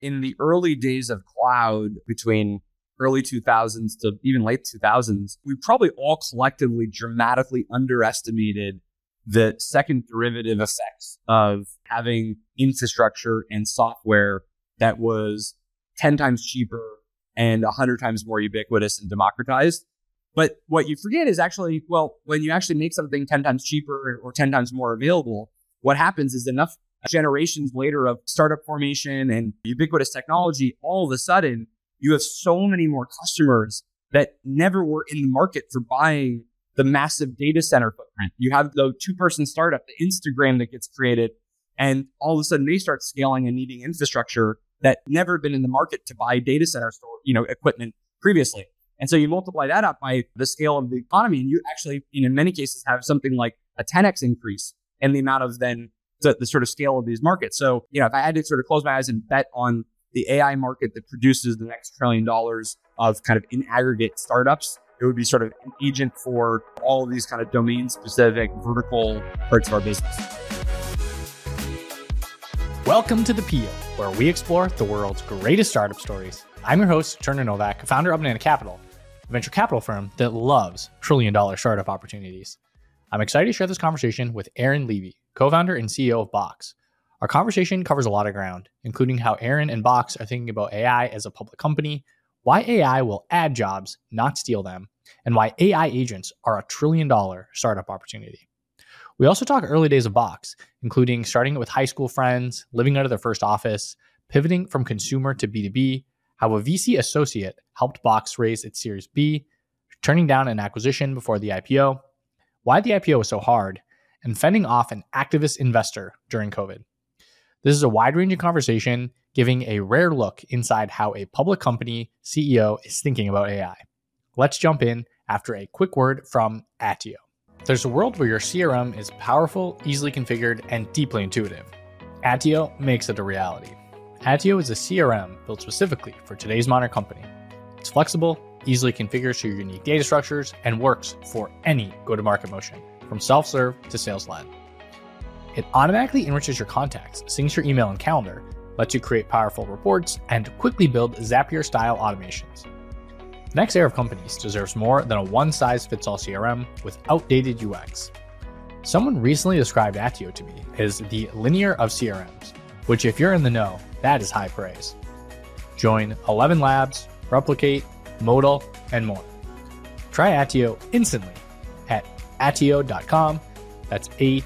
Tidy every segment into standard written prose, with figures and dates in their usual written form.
in the early days of cloud, between early 2000s to even late 2000s, we probably all collectively dramatically underestimated the second derivative effects of having infrastructure and software that was 10 times cheaper and 100 times more ubiquitous and democratized. But what you forget is actually, well, when you actually make something 10 times cheaper or 10 times more available, what happens is enough generations later of startup formation and ubiquitous technology, all of a sudden, you have so many more customers that never were in the market for buying the massive data center footprint. You have the two-person startup, the Instagram that gets created, and all of a sudden they start scaling and needing infrastructure that never been in the market to buy data center equipment previously. And so you multiply that up by the scale of the economy, and you actually, in many cases, have something like a 10x increase in the amount of then the sort of scale of these markets. So, if I had to sort of close my eyes and bet on the AI market that produces the next $1 trillion of kind of in aggregate startups, it would be sort of an agent for all of these kind of domain-specific vertical parts of our business. Welcome to The Peel, where we explore the world's greatest startup stories. I'm your host, Turner Novak, founder of Banana Capital, a venture capital firm that loves trillion-dollar startup opportunities. I'm excited to share this conversation with Aaron Levie, co-founder and CEO of Box. Our conversation covers a lot of ground, including how Aaron and Box are thinking about AI as a public company, why AI will add jobs, not steal them, and why AI agents are a $1 trillion startup opportunity. We also talk early days of Box, including starting it with high school friends, living out of their first office, pivoting from consumer to B2B, how a VC associate helped Box raise its Series B, turning down an acquisition before the IPO, why the IPO was so hard, and fending off an activist investor during COVID. This is a wide-ranging conversation, giving a rare look inside how a public company CEO is thinking about AI. Let's jump in after a quick word from Attio. There's a world where your CRM is powerful, easily configured, and deeply intuitive. Attio makes it a reality. Attio is a CRM built specifically for today's modern company. It's flexible, easily configured to your unique data structures, and works for any go-to-market motion, from self-serve to sales-led. It automatically enriches your contacts, syncs your email and calendar, lets you create powerful reports, and quickly build Zapier-style automations. The next era of companies deserves more than a one-size-fits-all CRM with outdated UX. Someone recently described Attio to me as the linear of CRMs, which if you're in the know, that is high praise. Join 11 Labs, Replicate, Modal, and more. Try Attio instantly at attio.com. That's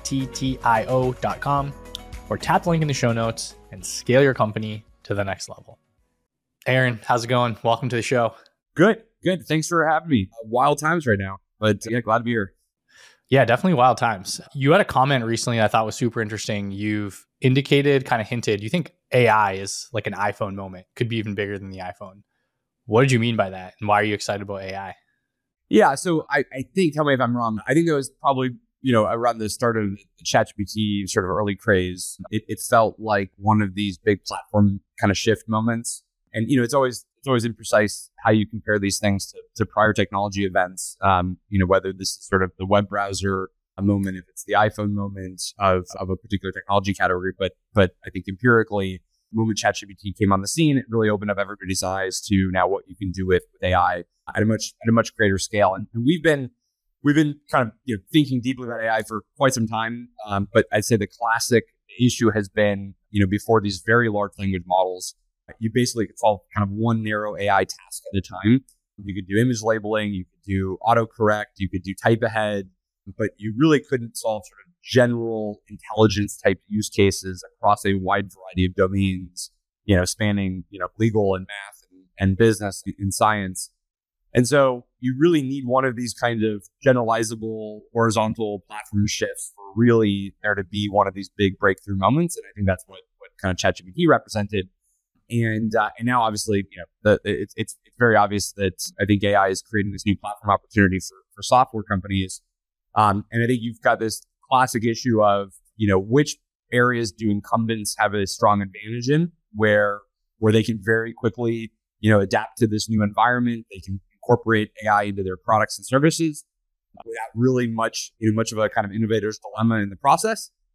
attio.com, or tap the link in the show notes and scale your company to the next level. Aaron, how's it going? Welcome to the show. Good. Thanks for having me. Wild times right now, but yeah, glad to be here. Yeah, definitely wild times. You had a comment recently I thought was super interesting. You've indicated, kind of hinted, you think AI is like an iPhone moment, could be even bigger than the iPhone. What did you mean by that? And why are you excited about AI? Yeah, so I think, tell me if I'm wrong, I think it was probably around the start of the ChatGPT sort of early craze. It felt like one of these big platform kind of shift moments. And, it's always imprecise how you compare these things to prior technology events, whether this is sort of the web browser moment, if it's the iPhone moment of a particular technology category. But I think empirically, the moment ChatGPT came on the scene, it really opened up everybody's eyes to now what you can do with AI at a much greater scale. And we've been kind of thinking deeply about AI for quite some time. But I'd say the classic issue has been, before these very large language models, you basically could solve kind of one narrow AI task at a time. You could do image labeling, you could do autocorrect, you could do type ahead, but you really couldn't solve sort of general intelligence type use cases across a wide variety of domains, spanning, legal and math and business and science. And so you really need one of these kind of generalizable horizontal platform shifts for really there to be one of these big breakthrough moments. And I think that's what kind of ChatGPT represented. And now obviously, it's very obvious that I think AI is creating this new platform opportunity for software companies. And I think you've got this classic issue of, which areas do incumbents have a strong advantage in where they can very quickly, adapt to this new environment. They can incorporate AI into their products and services without really much of a kind of innovator's dilemma in the process.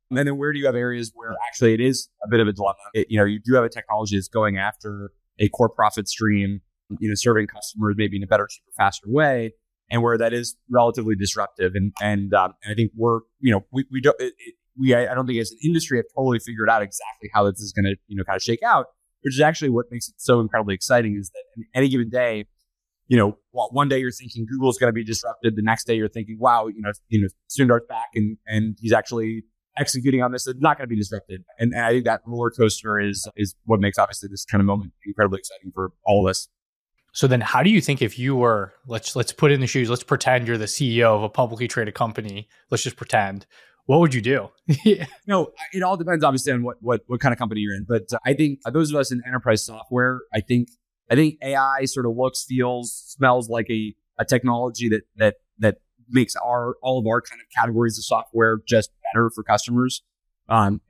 And then where do you have areas where actually it is a bit of a dilemma? You do have a technology that's going after a core profit stream, serving customers maybe in a better, cheaper, faster way, and where that is relatively disruptive. And I think I don't think as an industry have totally figured out exactly how this is going to, kind of shake out, which is actually what makes it so incredibly exciting is that in any given day, one day you're thinking Google's going to be disrupted. The next day you're thinking, wow, Sundar's back and he's actually executing on this. It's not going to be disrupted. And I think that roller coaster is what makes obviously this kind of moment incredibly exciting for all of us. So then how do you think if you were, let's put in the shoes, let's pretend you're the CEO of a publicly traded company. Let's just pretend. What would you do? No, it all depends obviously on what kind of company you're in. But I think those of us in enterprise software, I think AI sort of looks, feels, smells like a technology that makes all of our kind of categories of software just better for customers. And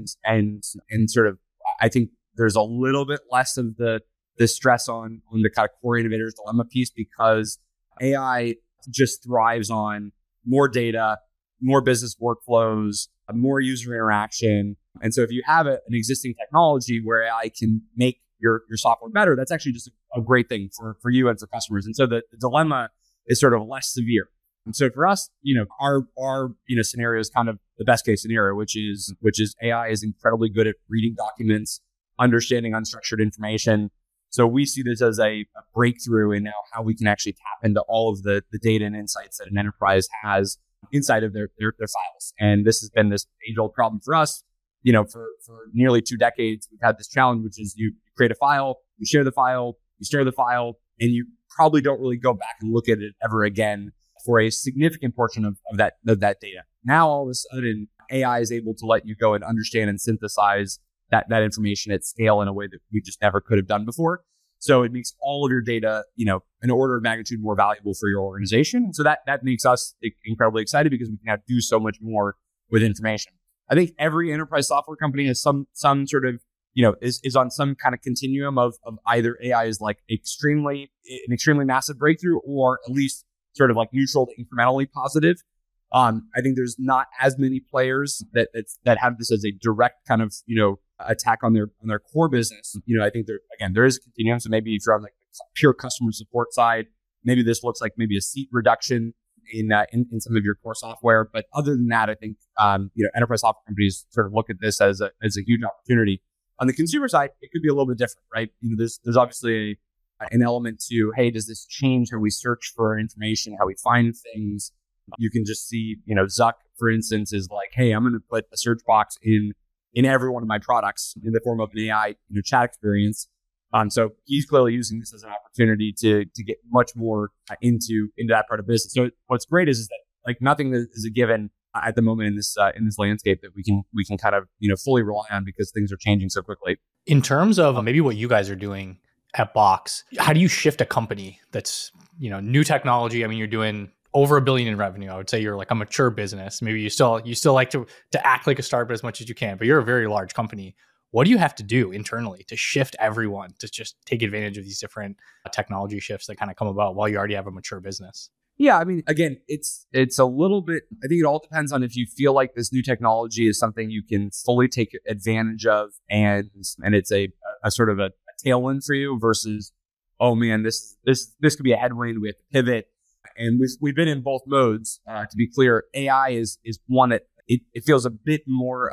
sort of, I think there's a little bit less of the stress on the kind of core innovators dilemma piece because AI just thrives on more data, more business workflows, more user interaction. And so if you have an existing technology where AI can make your software better, that's actually just a great thing for you and for customers. And so the dilemma is sort of less severe. And so for us, our scenario is kind of the best case scenario, which is AI is incredibly good at reading documents, understanding unstructured information. So we see this as a breakthrough in now how we can actually tap into all of the data and insights that an enterprise has inside of their files. And this has been this age-old problem for us. For nearly 2 decades, we've had this challenge, which is you create a file, you share the file, and you probably don't really go back and look at it ever again for a significant portion of that data. Now, all of a sudden, AI is able to let you go and understand and synthesize that information at scale in a way that we just never could have done before. So it makes all of your data, an order of magnitude more valuable for your organization. And so that makes us incredibly excited because we can now do so much more with information. I think every enterprise software company has some sort of, is on some kind of continuum of either AI is like an extremely massive breakthrough or at least sort of like neutral to incrementally positive. I think there's not as many players that have this as a direct kind of, attack on their core business. I think there is a continuum. So maybe if you're on like the pure customer support side, maybe this looks like maybe a seat reduction in some of your core software. But other than that, I think, enterprise software companies sort of look at this as a huge opportunity. On the consumer side, it could be a little bit different, right? There's obviously an element to, hey, does this change how we search for information, how we find things? You can just see, Zuck, for instance, is like, hey, I'm going to put a search box in every one of my products in the form of an AI, chat experience. So he's clearly using this as an opportunity to get much more into that part of business. So what's great is that like nothing is a given at the moment in this landscape that we can kind of fully rely on because things are changing so quickly. In terms of maybe what you guys are doing at Box, how do you shift a company that's new technology? I mean, you're doing over $1 billion in revenue. I would say you're like a mature business. Maybe you still like to act like a startup as much as you can, but you're a very large company. What do you have to do internally to shift everyone to just take advantage of these different technology shifts that kind of come about while you already have a mature business? Yeah, I mean, again, it's a little bit, I think it all depends on if you feel like this new technology is something you can fully take advantage of and it's a sort of a tailwind for you versus, oh man, this could be a headwind, we have to pivot. And we've been in both modes. To be clear, AI is one that it feels a bit more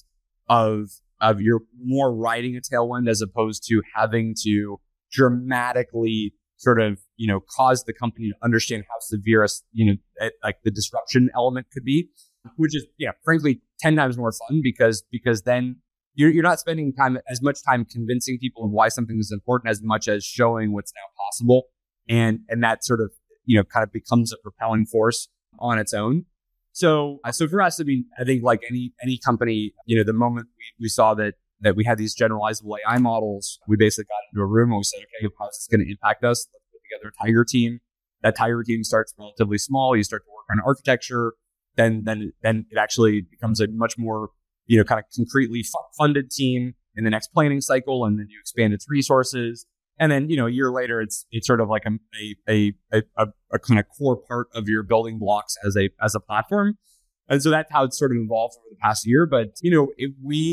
of you're more riding a tailwind as opposed to having to dramatically sort of, cause the company to understand how severe like the disruption element could be, which is, frankly, 10 times more fun because then you're not spending as much time convincing people of why something is important as much as showing what's now possible. And that sort of, kind of becomes a propelling force on its own. So for us, I mean, I think like any company, the moment we saw that we had these generalizable AI models, we basically got into a room and we said, okay, how's this going to impact us? Let's put together a Tiger team. That Tiger team starts relatively small. You start to work on architecture. Then it actually becomes a much more, kind of concretely funded team in the next planning cycle. And then you expand its resources. And then, a year later, it's sort of like a kind of core part of your building blocks as a platform. And so that's how it's sort of evolved over the past year. But, if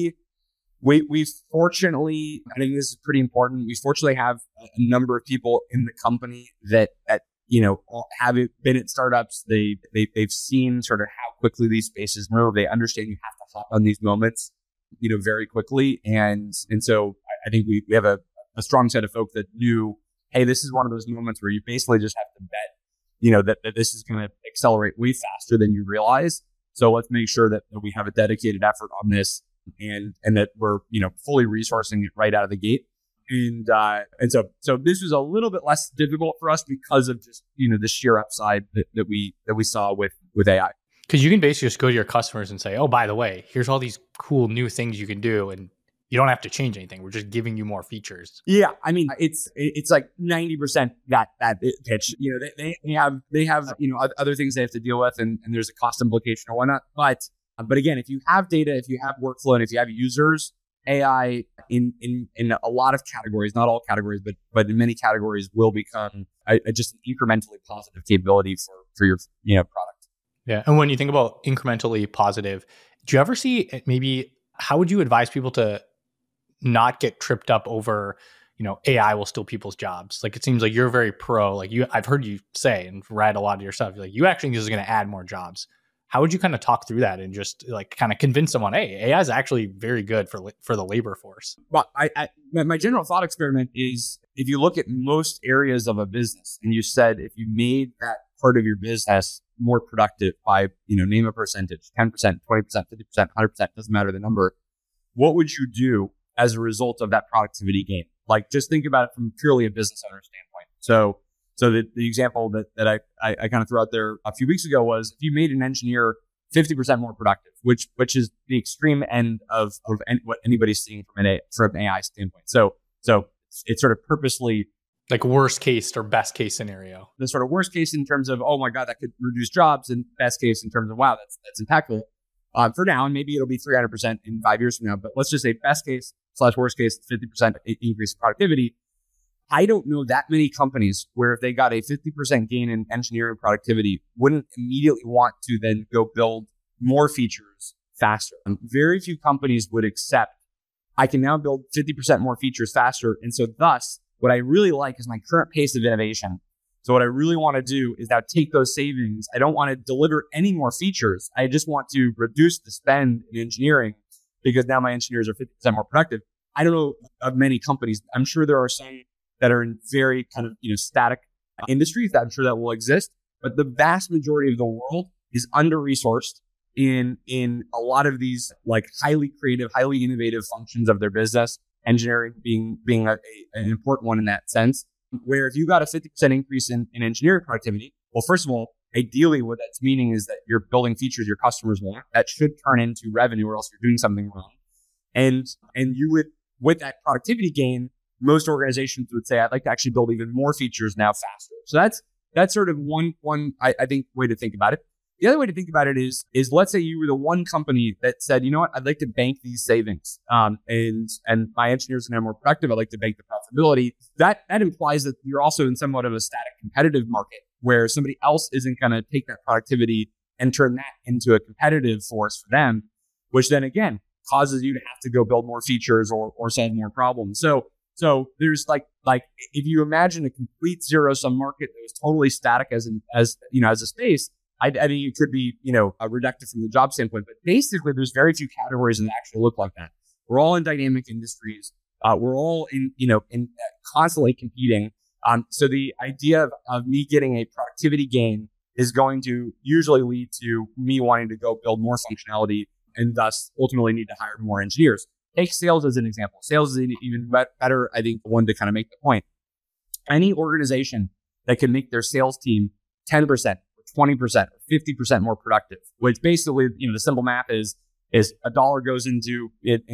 we fortunately, I think this is pretty important. We fortunately have a number of people in the company that have been at startups. They've seen sort of how quickly these spaces move. They understand you have to hop on these moments, very quickly. And so I think we have a strong set of folks that knew, hey, this is one of those moments where you basically just have to bet, that this is going to accelerate way faster than you realize. So let's make sure that we have a dedicated effort on this and that we're, fully resourcing it right out of the gate. And so this was a little bit less difficult for us because of just, the sheer upside that we saw with AI. Because you can basically just go to your customers and say, oh, by the way, here's all these cool new things you can do. And you don't have to change anything. We're just giving you more features. Yeah. I mean, it's like 90% that pitch. They have other things they have to deal with and there's a cost implication or whatnot. But again, if you have data, if you have workflow, and if you have users, AI in a lot of categories, not all categories, but in many categories will become just an incrementally positive capability for your product. Yeah. And when you think about incrementally positive, do you ever see how would you advise people to not get tripped up over, AI will steal people's jobs? Like, it seems like you're very pro, I've heard you say and read a lot of your stuff. Like, you actually think this is going to add more jobs. How would you kind of talk through that and just kind of convince someone, hey, AI is actually very good for the labor force? Well, my general thought experiment is if you look at most areas of a business and you said, if you made that part of your business more productive by, name a percentage, 10%, 20%, 50%, 100%, doesn't matter the number. What would you do as a result of that productivity gain? Like, just think about it from purely a business owner standpoint. So the example that I kind of threw out there a few weeks ago was if you made an engineer 50% more productive, which is the extreme end of what anybody's seeing from an AI standpoint. So it's sort of purposely like worst case or best case scenario. The sort of worst case in terms of, oh my God, that could reduce jobs, and best case in terms of, wow, that's impactful. For now, and maybe it'll be 300% in 5 years from now, but let's just say best case / worst case, 50% increase in productivity. I don't know that many companies where if they got a 50% gain in engineering productivity, wouldn't immediately want to then go build more features faster. Very few companies would accept, I can now build 50% more features faster. And so thus, what I really like is my current pace of innovation. So what I really want to do is now take those savings. I don't want to deliver any more features. I just want to reduce the spend in engineering because now my engineers are 50% more productive. I don't know of many companies. I'm sure there are some that are in very kind of, static industries that I'm sure that will exist. But the vast majority of the world is under-resourced in a lot of these like highly creative, highly innovative functions of their business. Engineering being an important one in that sense, where if you got a 50% increase in engineering productivity, well, first of all, ideally what that's meaning is that you're building features your customers want that should turn into revenue, or else you're doing something wrong. And you would, with that productivity gain, most organizations would say, I'd like to actually build even more features now faster. So that's sort of one I think way to think about it. The other way to think about it is let's say you were the one company that said, you know what, I'd like to bank these savings, and my engineers are now more productive. I'd like to bank the profitability. That implies that you're also in somewhat of a static competitive market where somebody else isn't going to take that productivity and turn that into a competitive force for them, which then again causes you to have to go build more features or solve more problems. So there's like if you imagine a complete zero sum market that was totally static as a space, I think it could be, a reductive from the job standpoint, but basically there's very few categories that actually look like that. We're all in dynamic industries. We're all in constantly competing. So the idea of me getting a productivity gain is going to usually lead to me wanting to go build more functionality and thus ultimately need to hire more engineers. Take sales as an example. Sales is an even better, I think, one to kind of make the point. Any organization that can make their sales team 10%, 20%, or 50% more productive, which basically, the simple math is a dollar goes into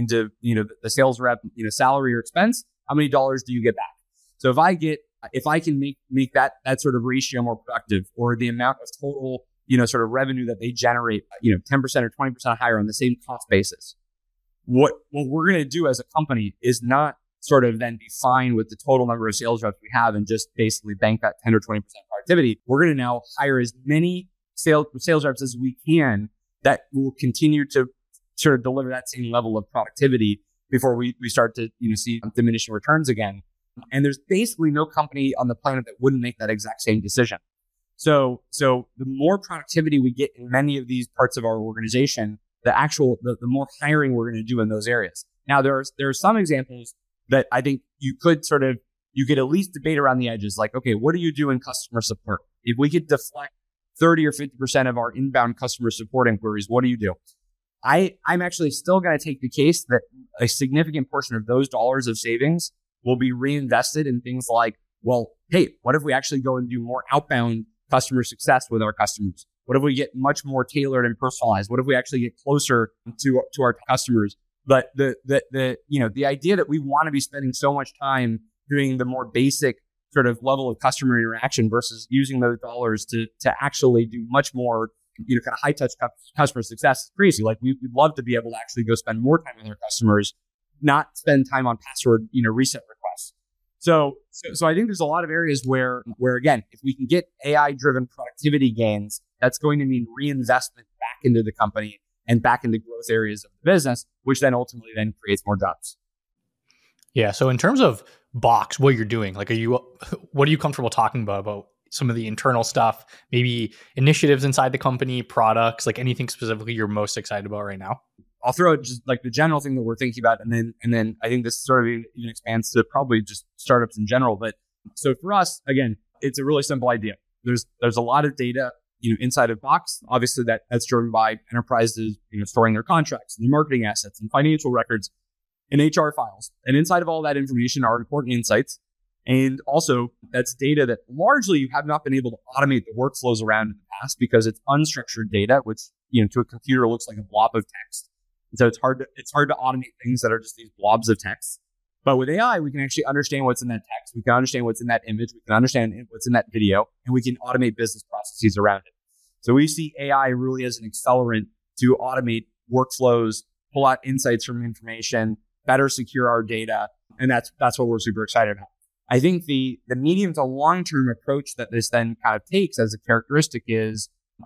the sales rep, salary or expense. How many dollars do you get back? So if I can make that sort of ratio more productive, or the amount of total, sort of revenue that they generate, 10% or 20% higher on the same cost basis, what we're going to do as a company is not sort of then be fine with the total number of sales reps we have and just basically bank that 10 or 20% productivity. We're going to now hire as many sales reps as we can that will continue to sort of deliver that same level of productivity before we start to see diminishing returns again. And there's basically no company on the planet that wouldn't make that exact same decision. So the more productivity we get in many of these parts of our organization, the more hiring we're going to do in those areas. Now, there are some examples that I think you could at least debate around the edges. Like, okay, what do you do in customer support? If we could deflect 30 or 50% of our inbound customer support inquiries, what do you do? I'm actually still going to take the case that a significant portion of those dollars of savings will be reinvested in things like, well, hey, what if we actually go and do more outbound customer success with our customers? What if we get much more tailored and personalized? What if we actually get closer to our customers? But the idea that we want to be spending so much time doing the more basic sort of level of customer interaction versus using those dollars to actually do much more, kind of high touch customer success is crazy. Like we'd love to be able to actually go spend more time with our customers, not spend time on password, reset requests. So I think there's a lot of areas where again, if we can get AI driven productivity gains, that's going to mean reinvestment back into the company and back into growth areas of the business, which then ultimately creates more jobs. Yeah. So in terms of Box, what you're doing, like, what are you comfortable talking about some of the internal stuff, maybe initiatives inside the company, products, like anything specifically you're most excited about right now? I'll throw out just like the general thing that we're thinking about. And then I think this sort of even expands to probably just startups in general. But so for us, again, it's a really simple idea. There's a lot of data, inside of Box. Obviously that's driven by enterprises, storing their contracts and their marketing assets and financial records and HR files. And inside of all that information are important insights. And also that's data that largely you have not been able to automate the workflows around in the past because it's unstructured data, which, to a computer looks like a blob of text. And so it's hard to automate things that are just these blobs of text. But with AI, we can actually understand what's in that text. We can understand what's in that image. We can understand what's in that video, and we can automate business processes around it. So we see AI really as an accelerant to automate workflows, pull out insights from information, better secure our data. And that's what we're super excited about. I think the medium to long-term approach that this then kind of takes as a characteristic is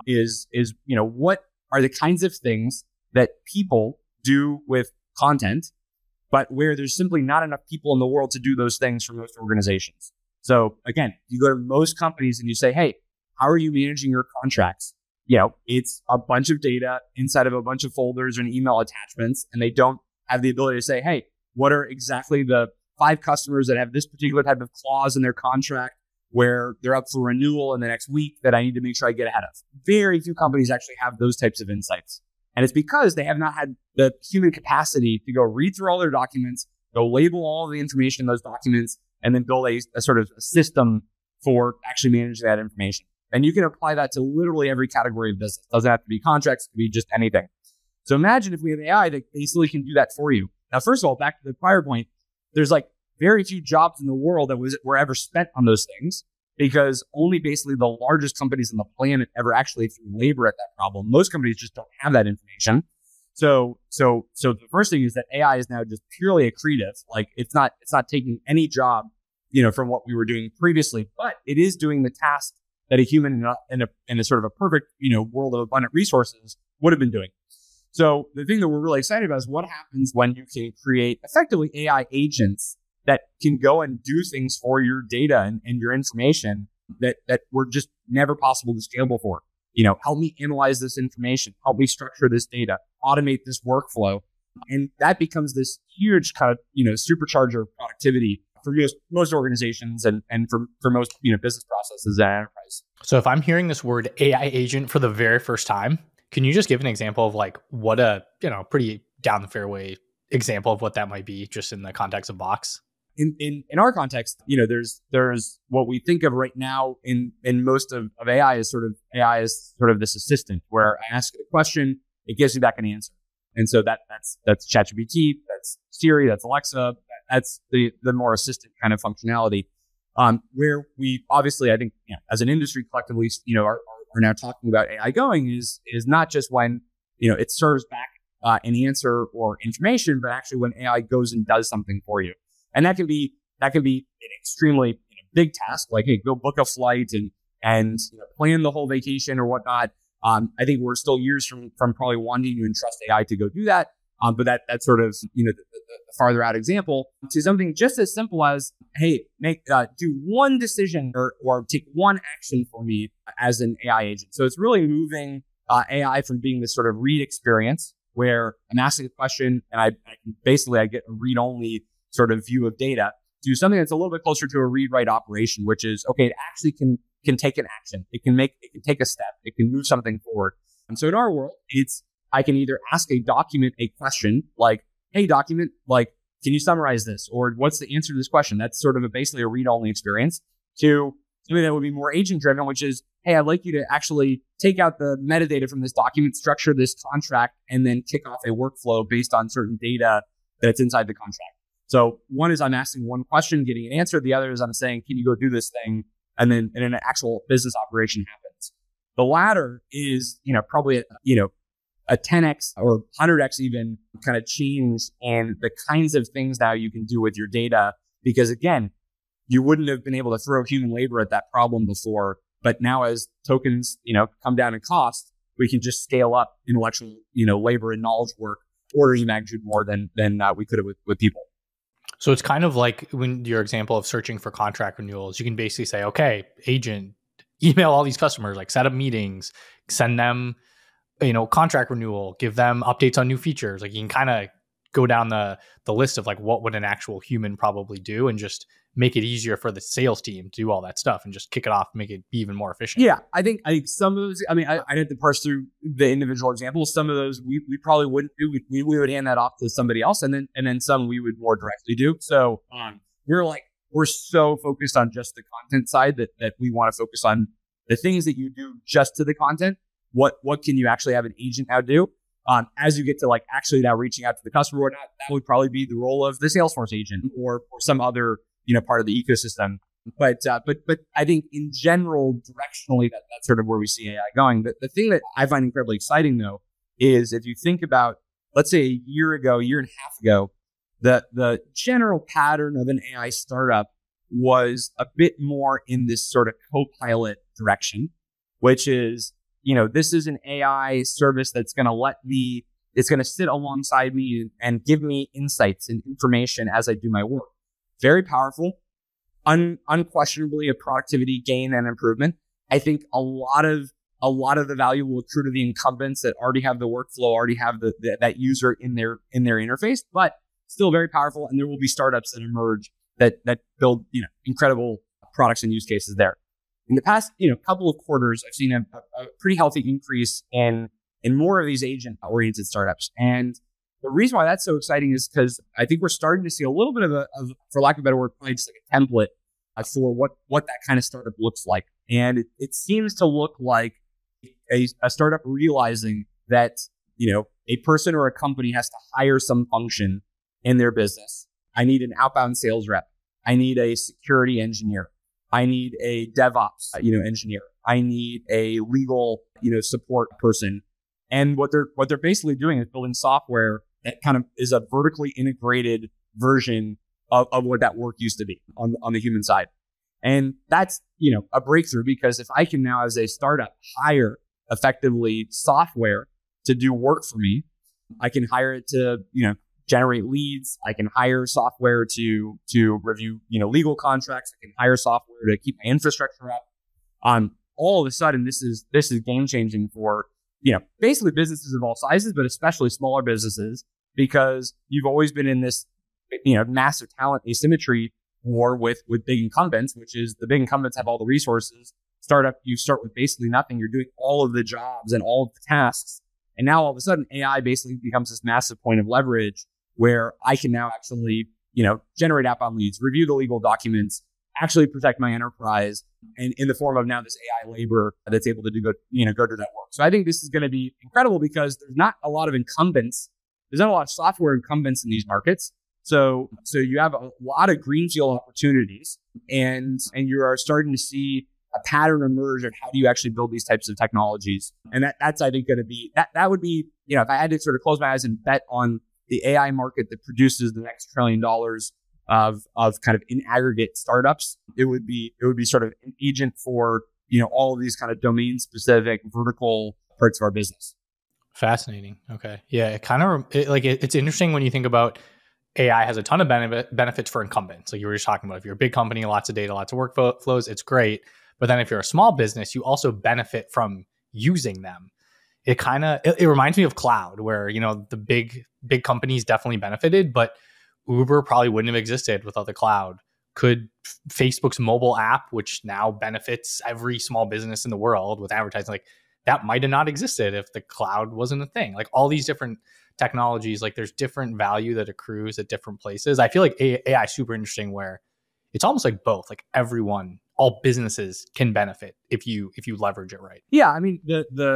what are the kinds of things that people do with content, but where there's simply not enough people in the world to do those things for most organizations. So again, you go to most companies and you say, hey, how are you managing your contracts? It's a bunch of data inside of a bunch of folders and email attachments, and they don't have the ability to say, hey, what are exactly the 5 customers that have this particular type of clause in their contract where they're up for renewal in the next week that I need to make sure I get ahead of? Very few companies actually have those types of insights. And it's because they have not had the human capacity to go read through all their documents, go label all the information in those documents, and then build a sort of a system for actually managing that information. And you can apply that to literally every category of business. It doesn't have to be contracts, it could be just anything. So imagine if we have AI that basically can do that for you. Now, first of all, back to the prior point, there's like very few jobs in the world that were ever spent on those things because only basically the largest companies on the planet ever actually threw labor at that problem. Most companies just don't have that information. So the first thing is that AI is now just purely accretive. Like it's not taking any job, from what we were doing previously, but it is doing the task that a human in a sort of a perfect, world of abundant resources would have been doing. So the thing that we're really excited about is what happens when you can create effectively AI agents that can go and do things for your data and your information that were just never possible to scale before. Help me analyze this information, help me structure this data, automate this workflow. And that becomes this huge kind of, supercharger of productivity for most organizations and for most, business processes at enterprise. So if I'm hearing this word AI agent for the very first time, can you just give an example of like what a, pretty down the fairway example of what that might be just in the context of Box? In our context, there's what we think of right now in most of AI is sort of this assistant where I ask it a question, it gives me back an answer. And so that's ChatGPT, that's Siri, that's Alexa, that's the more assistant kind of functionality. Where we obviously, I think, as an industry collectively, are now talking about AI going is not just when, it serves back an answer or information, but actually when AI goes and does something for you. And that can be an extremely big task, like, hey, go book a flight and plan the whole vacation or whatnot. I think we're still years from probably wanting to entrust AI to go do that. But that's sort of, the farther out example to something just as simple as, hey, do one decision or take one action for me as an AI agent. So it's really moving AI from being this sort of read experience where I'm asking a question and I get a read-only sort of view of data, to something that's a little bit closer to a read-write operation, which is, okay, it actually can take an action. It can take a step. It can move something forward. And so in our world, I can either ask a document a question like, hey, document, like, can you summarize this? Or what's the answer to this question? That's sort of basically a read-only experience, to something that would be more agent-driven, which is, hey, I'd like you to actually take out the metadata from this document, structure this contract, and then kick off a workflow based on certain data that's inside the contract. So one is I'm asking one question, getting an answer. The other is I'm saying, can you go do this thing? And then an actual business operation happens. The latter is, probably, a 10x or 100x even kind of change in the kinds of things now you can do with your data. Because again, you wouldn't have been able to throw human labor at that problem before. But now as tokens, come down in cost, we can just scale up intellectual, labor and knowledge work orders of magnitude more than we could have with people. So it's kind of like when your example of searching for contract renewals, you can basically say, okay, agent, email all these customers, like set up meetings, send them, contract renewal, give them updates on new features. Like you can kind of go down the list of like what would an actual human probably do and just make it easier for the sales team to do all that stuff and just kick it off, make it be even more efficient. Yeah, I think some of those, I had to parse through the individual examples. Some of those we probably wouldn't do. We would hand that off to somebody else, and then some we would more directly do. So we're so focused on just the content side that we want to focus on the things that you do just to the content. What can you actually have an agent now do? As you get to like actually now reaching out to the customer or not, that would probably be the role of the Salesforce agent or some other part of the ecosystem. But I think in general, directionally, that's sort of where we see AI going. The thing that I find incredibly exciting though is if you think about, let's say a year and a half ago, the general pattern of an AI startup was a bit more in this sort of co-pilot direction, which is, this is an AI service that's going to it's going to sit alongside me and give me insights and information as I do my work. Very powerful, unquestionably a productivity gain and improvement. I think a lot of the value will accrue to the incumbents that already have the workflow, already have that user in their interface, but still very powerful. And there will be startups that emerge that build, incredible products and use cases there. In the past, couple of quarters, I've seen a pretty healthy increase in more of these agent-oriented startups. And the reason why that's so exciting is because I think we're starting to see a little bit of for lack of a better word, probably just like a template for what that kind of startup looks like. And it seems to look like a startup realizing that, a person or a company has to hire some function in their business. I need an outbound sales rep. I need a security engineer. I need a DevOps, engineer. I need a legal, support person. And what they're basically doing is building software that kind of is a vertically integrated version of what that work used to be on the human side. And that's, a breakthrough, because if I can now as a startup hire effectively software to do work for me, I can hire it to, generate leads. I can hire software to review, legal contracts. I can hire software to keep my infrastructure up. All of a sudden, this is game changing for, basically businesses of all sizes, but especially smaller businesses, because you've always been in this, massive talent asymmetry war with big incumbents, which is the big incumbents have all the resources. Startup, you start with basically nothing. You're doing all of the jobs and all of the tasks. And now all of a sudden, AI basically becomes this massive point of leverage where I can now actually, generate outbound leads, review the legal documents, actually protect my enterprise, and in the form of now this AI labor that's able to go do that work. So I think this is going to be incredible because there's not a lot of incumbents. There's not a lot of software incumbents in these markets. So you have a lot of greenfield opportunities, and you are starting to see a pattern emerge of how do you actually build these types of technologies. And that's, I think, going to be, that would be, if I had to sort of close my eyes and bet on the AI market that produces the next $1 trillion of kind of in aggregate startups, it would be sort of an agent for, all of these kind of domain specific vertical parts of our business. Fascinating. Okay. Yeah. It's interesting when you think about AI has a ton of benefits for incumbents. Like you were just talking about, if you're a big company, lots of data, lots of workflows, it's great. But then if you're a small business, you also benefit from using them. It reminds me of cloud, where, the big companies definitely benefited, but Uber probably wouldn't have existed without the cloud. Could Facebook's mobile app, which now benefits every small business in the world with advertising, like that might have not existed if the cloud wasn't a thing. Like all these different technologies, like there's different value that accrues at different places. I feel like AI is super interesting, where it's almost like both, like all businesses can benefit if you leverage it right. Yeah, I mean,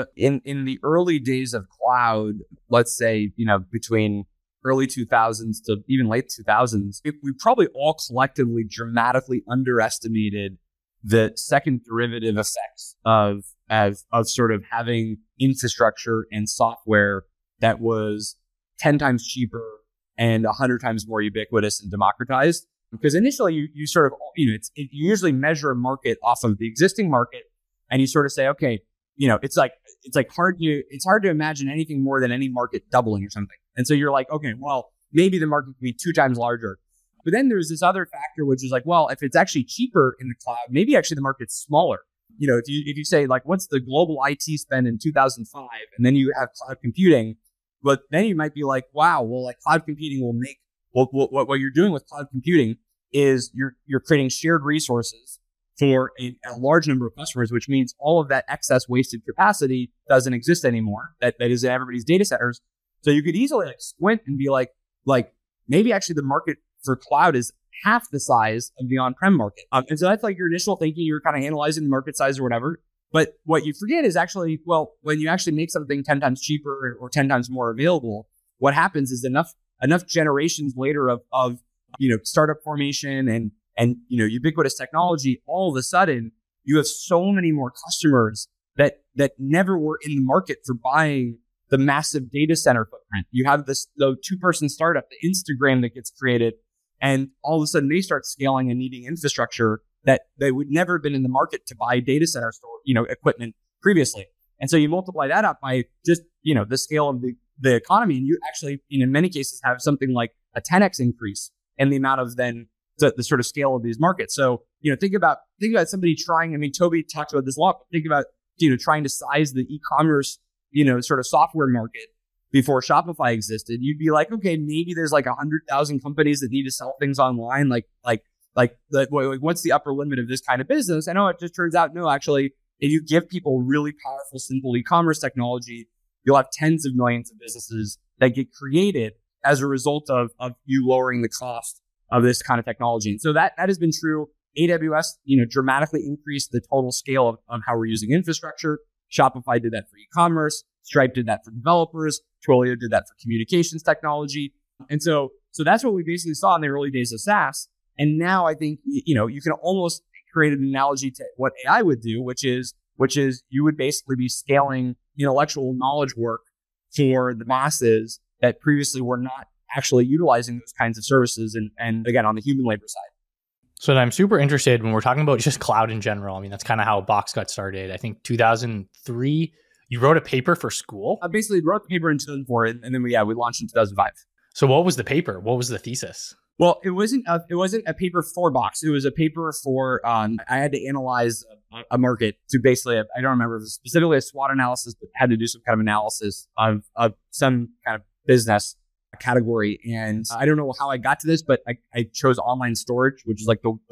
in the early days of cloud, let's say, between early 2000s to even late 2000s, we probably all collectively dramatically underestimated the second derivative effects of sort of having infrastructure and software that was 10 times cheaper and 100 times more ubiquitous and democratized. Because initially you sort of, you usually measure a market off of the existing market, and you sort of say, okay, it's hard to imagine anything more than any market doubling or something. And so you're like, okay, well, maybe the market could be 2 times larger. But then there's this other factor, which is like, well, if it's actually cheaper in the cloud, maybe actually the market's smaller. If you say like, what's the global IT spend in 2005, and then you have cloud computing, but then you might be like, wow, well, like cloud computing will make what you're doing with cloud computing is you're creating shared resources for a large number of customers, which means all of that excess wasted capacity doesn't exist anymore. That is in everybody's data centers. So you could easily like squint and be like maybe actually the market for cloud is half the size of the on-prem market. And so that's like your initial thinking. You're kind of analyzing the market size or whatever. But what you forget is actually, well, when you actually make something 10 times cheaper or 10 times more available, what happens is enough generations later of startup formation and ubiquitous technology, all of a sudden you have so many more customers that never were in the market for buying the massive data center footprint. You have the 2-person startup, the Instagram that gets created, and all of a sudden they start scaling and needing infrastructure that they would never have been in the market to buy data center equipment previously. And so you multiply that up by just, the scale of the economy, and you actually, in many cases, have something like a 10x increase in the amount of then the sort of scale of these markets. So, think about somebody trying, Toby talks about this a lot, but think about, trying to size the e-commerce, sort of software market before Shopify existed. You'd be like, okay, maybe there's like 100,000 companies that need to sell things online. What's the upper limit of this kind of business? I know it just turns out, no, actually, if you give people really powerful, simple e-commerce technology, you'll have tens of millions of businesses that get created as a result of you lowering the cost of this kind of technology. And so that has been true. AWS, dramatically increased the total scale of how we're using infrastructure. Shopify did that for e-commerce. Stripe did that for developers. Twilio did that for communications technology. And so that's what we basically saw in the early days of SaaS. And now I think, you can almost create an analogy to what AI would do, which is you would basically be scaling intellectual knowledge work for the masses that previously were not actually utilizing those kinds of services. And again, on the human labor side. So I'm super interested when we're talking about just cloud in general. That's kind of how Box got started. I think 2003, you wrote a paper for school. I basically wrote the paper in 2004, and then we launched in 2005. So what was the paper? What was the thesis? Well, it wasn't a paper for Box. It was a paper for, I had to analyze a market to basically, I don't remember if it was specifically a SWOT analysis, but had to do some kind of analysis of some kind of business category. And I don't know how I got to this, but I chose online storage, which is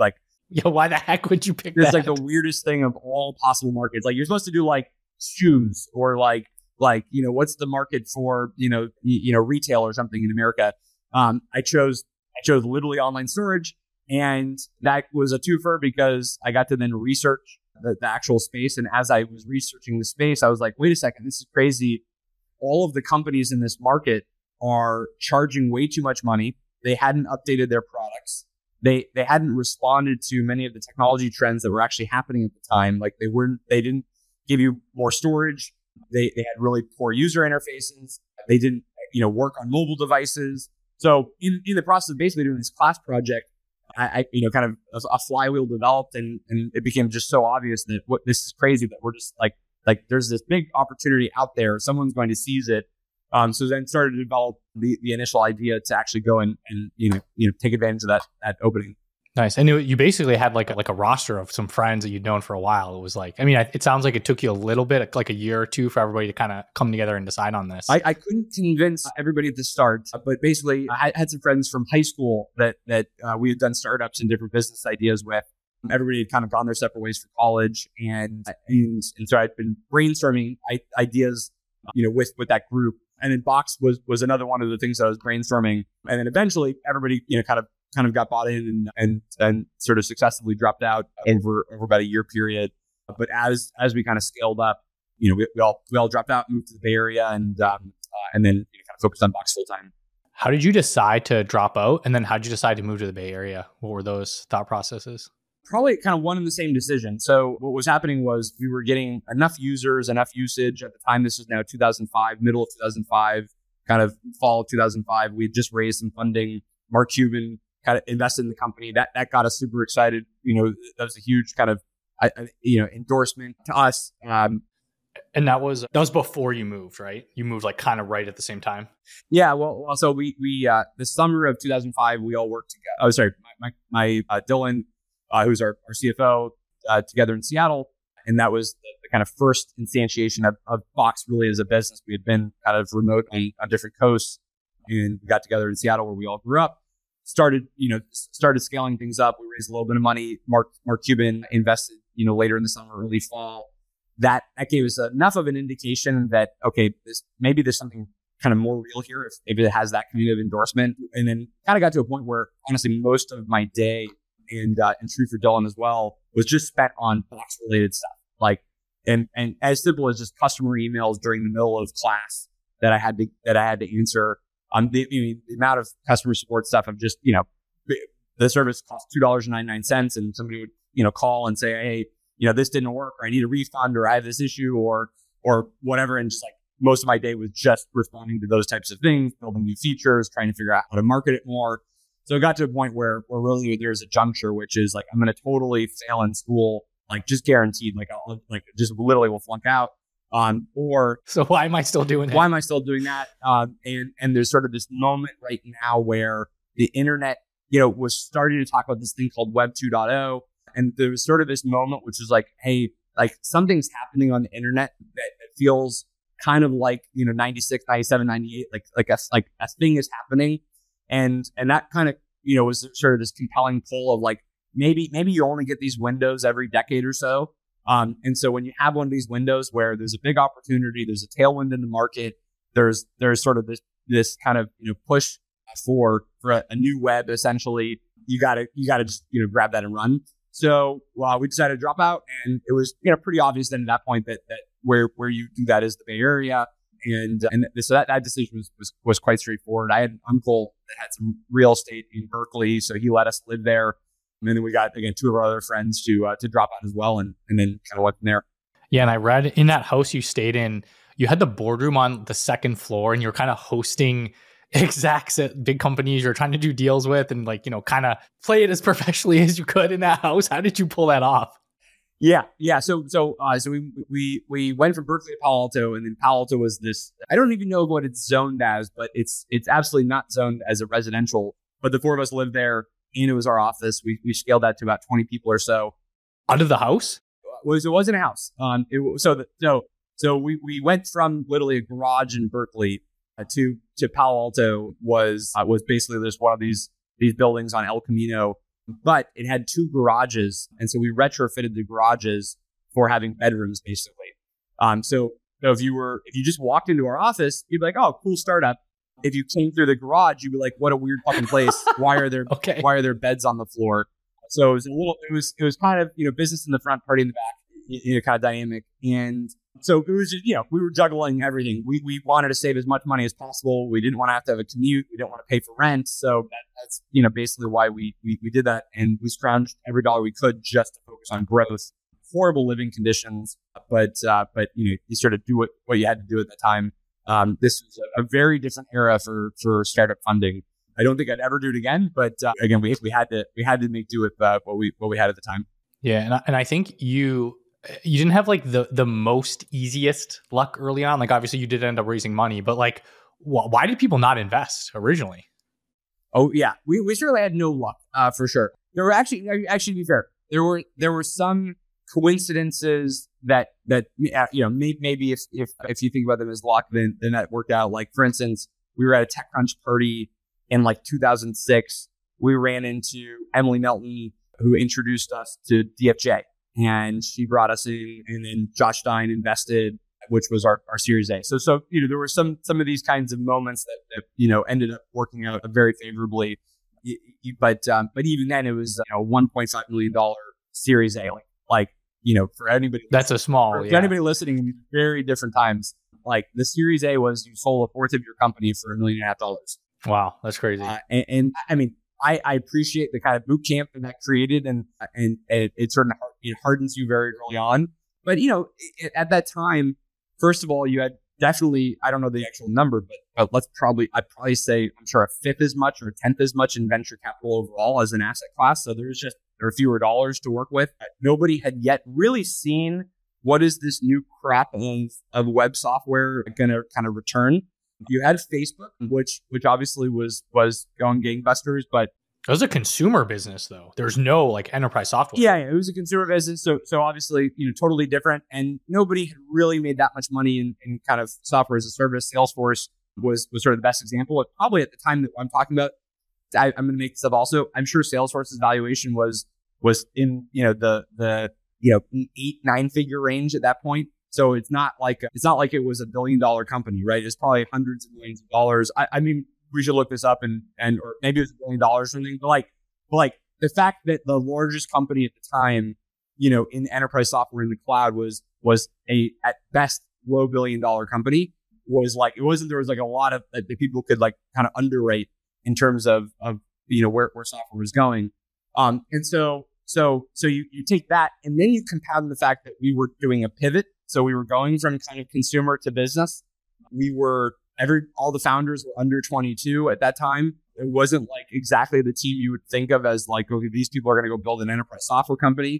why the heck would you pick that? It's like the weirdest thing of all possible markets. Like you're supposed to do like shoes or like what's the market for, retail or something in America. I chose literally online storage, and that was a twofer because I got to then research the actual space. And as I was researching the space, I was like, wait a second, this is crazy. All of the companies in this market are charging way too much money. They hadn't updated their products. They hadn't responded to many of the technology trends that were actually happening at the time. Like they didn't give you more storage. They had really poor user interfaces. They didn't, work on mobile devices. So in the process of basically doing this class project, I kind of a flywheel developed, and it became just so obvious that this is crazy, that we're just like like there's this big opportunity out there. Someone's going to seize it. So then started to develop the initial idea to actually go and take advantage of that opening. Nice. And you basically had like a roster of some friends that you'd known for a while. It was like, I mean, it sounds like it took you a little bit, like a year or two for everybody to kind of come together and decide on this. I couldn't convince everybody at the start, but basically I had some friends from high school that we had done startups and different business ideas with. Everybody had kind of gone their separate ways for college. And so I'd been brainstorming ideas, with that group. And then Box was another one of the things that I was brainstorming. And then eventually everybody, kind of got bought in and sort of successively dropped out over about a year period. But as we kind of scaled up, we all dropped out, moved to the Bay Area, and then kind of focused on Box full time. How did you decide to drop out? And then how did you decide to move to the Bay Area? What were those thought processes? Probably kind of one and the same decision. So what was happening was we were getting enough users, enough usage at the time. This is now 2005, middle of 2005, kind of fall of 2005. We had just raised some funding. Mark Cuban kind of invested in the company. That got us super excited. That was a huge kind of, endorsement to us. And that was before you moved, right? You moved like kind of right at the same time. Yeah. Well, so we the summer of 2005, we all worked together. Oh, sorry. My Dylan, who's our CFO, together in Seattle. And that was the kind of first instantiation of Box really as a business. We had been kind of remote on different coasts, and we got together in Seattle where we all grew up. Started scaling things up. We raised a little bit of money. Mark Cuban invested, later in the summer, early fall. That gave us enough of an indication that, okay, maybe there's something kind of more real here if it has that kind of endorsement. And then kind of got to a point where honestly, most of my day and true for Dylan as well was just spent on Box related stuff. Like, and as simple as just customer emails during the middle of class that I had to answer. The amount of customer support stuff of just, the service costs $2.99 and somebody would, call and say, hey, this didn't work, or I need a refund, or I have this issue, or whatever. And just like most of my day was just responding to those types of things, building new features, trying to figure out how to market it more. So it got to a point where really there's a juncture, which is like, I'm going to totally fail in school, like just guaranteed, just literally will flunk out. So why am I still doing that? Why am I still doing that? And there's sort of this moment right now where the internet, was starting to talk about this thing called Web 2.0. And there was sort of this moment, which is like, hey, like something's happening on the internet that feels kind of like, 96, 97, 98, like a thing is happening. And that kind of, was sort of this compelling pull of like, maybe you only get these windows every decade or so. And so when you have one of these windows where there's a big opportunity, there's a tailwind in the market, there's sort of this kind of, push for a new web, essentially, you gotta just, grab that and run. So we decided to drop out, and it was, pretty obvious then at that point that where you do that is the Bay Area. And so that decision was quite straightforward. I had an uncle that had some real estate in Berkeley, so he let us live there. And then we got, again, two of our other friends to drop out as well, and then kind of went from there. Yeah, and I read in that house you stayed in, you had the boardroom on the second floor, and you were kind of hosting execs at big companies you're trying to do deals with, and like, kind of play it as professionally as you could in that house. How did you pull that off? Yeah. So we went from Berkeley to Palo Alto, and then Palo Alto was this, I don't even know what it's zoned as, but it's absolutely not zoned as a residential. But the four of us lived there, and it was our office. We scaled that to about 20 people or so. Out of the house? It wasn't a house. So we went from literally a garage in Berkeley to Palo Alto was basically just one of these buildings on El Camino, but it had two garages, and so we retrofitted the garages for having bedrooms basically. So if you just walked into our office, you'd be like, oh, cool startup. If you came through the garage, you'd be like, what a weird fucking place. Why are there beds on the floor? So it was kind of, business in the front, party in the back, kind of dynamic. And so it was just, we were juggling everything. We wanted to save as much money as possible. We didn't want to have a commute. We didn't want to pay for rent. So that's, basically why we did that. And we scrounged every dollar we could just to focus on growth. Horrible living conditions, but you sort of do what you had to do at the time. This was a very different era for startup funding. I don't think I'd ever do it again, but again, we had to make do with what we had at the time. Yeah, and I think you you didn't have like the most easiest luck early on. Like obviously you did end up raising money, but like why did people not invest originally? Oh yeah, we certainly had no luck for sure. There were actually to be fair, there were some coincidences that maybe if you think about them as luck, then that worked out. Like for instance, we were at a TechCrunch party in like 2006. We ran into Emily Melton, who introduced us to DFJ, and she brought us in, and then Josh Stein invested, which was our Series A. So there were some of these kinds of moments that ended up working out very favorably. But even then, it was $1.5 million Series A. Like for anybody, that's a small. For anybody listening, very different times. Like the Series A was you sold a fourth of your company for $1.5 million. Wow, that's crazy. And I mean, I appreciate the kind of boot camp that created, and it sort of hardens you very early on. But at that time, first of all, you had definitely, I don't know the actual number, but I'd probably say I'm sure a fifth as much or a tenth as much in venture capital overall as an asset class. So there are fewer dollars to work with. Nobody had yet really seen what is this new crap of web software going to kind of return. You had Facebook, which obviously was going gangbusters, but it was a consumer business though. There's no like enterprise software. Yeah, it was a consumer business. So obviously, totally different. And nobody had really made that much money in kind of software as a service. Salesforce was sort of the best example. Probably at the time that I'm talking about, I'm going to make this up also. I'm sure Salesforce's valuation was in, the 8-9 figure range at that point. So it's not like it was $1 billion company, right? It's probably hundreds of millions of dollars. I mean, we should look this up and or maybe it was $1 billion or something. But like the fact that the largest company at the time, in enterprise software in the cloud was a at best low $1 billion company was like, it wasn't, there was like a lot of that people could like kind of underrate in terms of where software was going. And so you take that and then you compound the fact that we were doing a pivot. So we were going from kind of consumer to business. All the founders were under 22 at that time. It wasn't like exactly the team you would think of as like, okay, these people are going to go build an enterprise software company.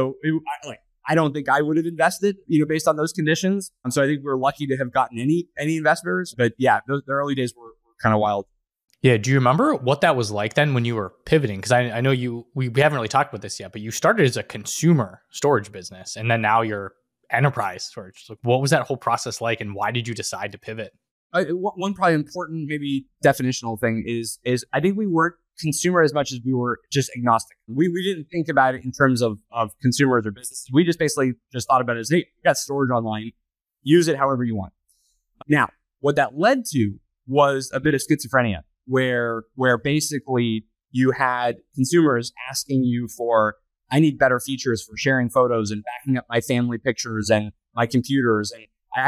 I don't think I would have invested, based on those conditions. And so I think we were lucky to have gotten any investors. But yeah, the early days were kind of wild. Yeah. Do you remember what that was like then when you were pivoting? Because I know we haven't really talked about this yet, but you started as a consumer storage business and then now you're enterprise storage. So what was that whole process like and why did you decide to pivot? One probably important, maybe definitional thing is I think we weren't consumer as much as we were just agnostic. We didn't think about it in terms of consumers or businesses. We just basically just thought about it as, hey, you got storage online, use it however you want. Now, what that led to was a bit of schizophrenia where basically you had consumers asking you for, I need better features for sharing photos and backing up my family pictures and my computers. And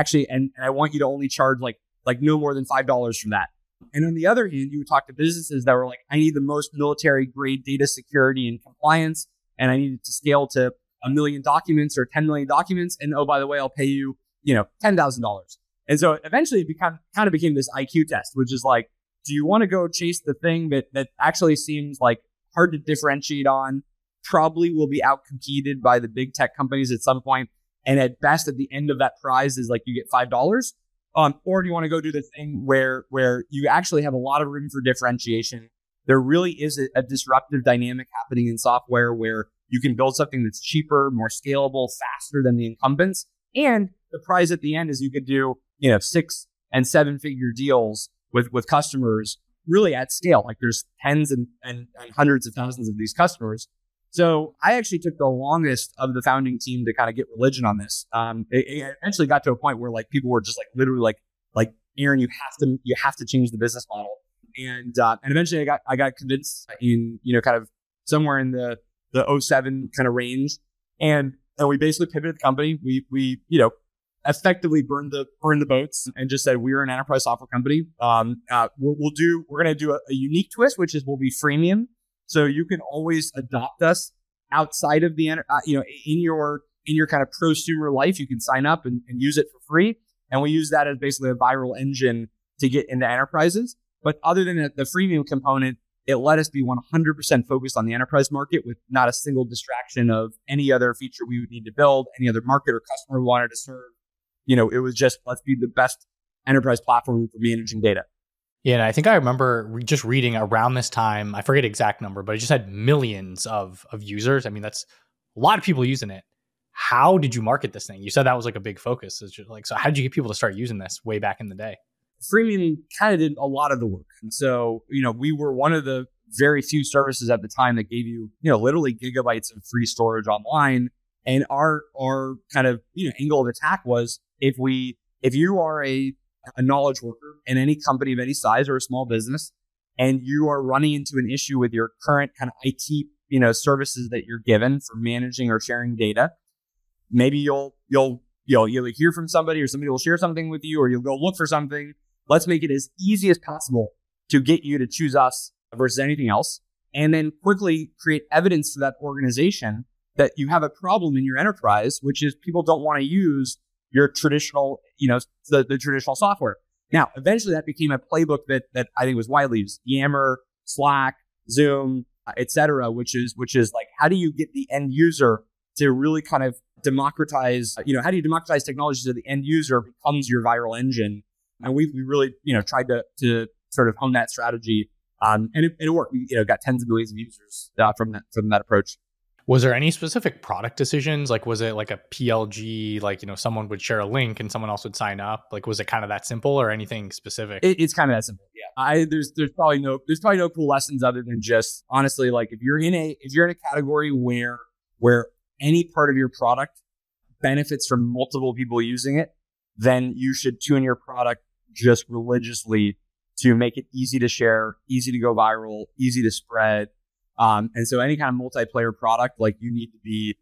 I want you to only charge like no more than $5 from that. And on the other hand, you would talk to businesses that were like, I need the most military grade data security and compliance, and I need it to scale to 1 million documents or 10 million documents. And oh, by the way, I'll pay you, $10,000. And so eventually it kind of became this IQ test, which is like, do you want to go chase the thing that actually seems like hard to differentiate on, probably will be outcompeted by the big tech companies at some point, and at best at the end of that prize is like you get $5? Or do you want to go do the thing where you actually have a lot of room for differentiation? There really is a disruptive dynamic happening in software where you can build something that's cheaper, more scalable, faster than the incumbents. And the prize at the end is you could do, 6 and 7 figure deals with customers really at scale. Like there's tens and hundreds of thousands of these customers. So I actually took the longest of the founding team to kind of get religion on this. It eventually got to a point where like people were just like literally like Aaron, you have to change the business model. And eventually I got convinced in kind of somewhere in the 07 kind of range, and we basically pivoted the company. We effectively burned the boats and just said we're an enterprise software company. We're going to do a unique twist, which is we'll be freemium. So you can always adopt us outside of the, in your kind of prosumer life, you can sign up and use it for free. And we use that as basically a viral engine to get into enterprises. But other than the freemium component, it let us be 100% focused on the enterprise market with not a single distraction of any other feature we would need to build, any other market or customer we wanted to serve. It was just, let's be the best enterprise platform for managing data. Yeah, and I think I remember just reading around this time, I forget the exact number, but it just had millions of users. I mean, that's a lot of people using it. How did you market this thing? You said that was like a big focus. It's just like, so how did you get people to start using this way back in the day? Freemium kind of did a lot of the work. And so, we were one of the very few services at the time that gave you, literally gigabytes of free storage online. And our kind of, angle of attack was if you are a knowledge worker in any company of any size or a small business, and you are running into an issue with your current kind of IT, services that you're given for managing or sharing data, maybe you'll either hear from somebody or somebody will share something with you, or you'll go look for something. Let's make it as easy as possible to get you to choose us versus anything else. And then quickly create evidence to that organization that you have a problem in your enterprise, which is people don't want to use your traditional, the traditional software. Now, eventually that became a playbook that I think was widely used. Yammer, Slack, Zoom, et cetera, which is like, how do you get the end user to really kind of democratize, how do you democratize technology so the end user becomes your viral engine? And we really, tried to sort of hone that strategy. And it worked. We, got tens of millions of users from that approach. Was there any specific product decisions? Like, was it like a PLG, like, someone would share a link and someone else would sign up? Like, was it kind of that simple or anything specific? It's kind of that simple. Yeah. There's probably no cool lessons other than just honestly, like if you're in a category where any part of your product benefits from multiple people using it, then you should tune your product just religiously to make it easy to share, easy to go viral, easy to spread. And so any kind of multiplayer product, like you need to be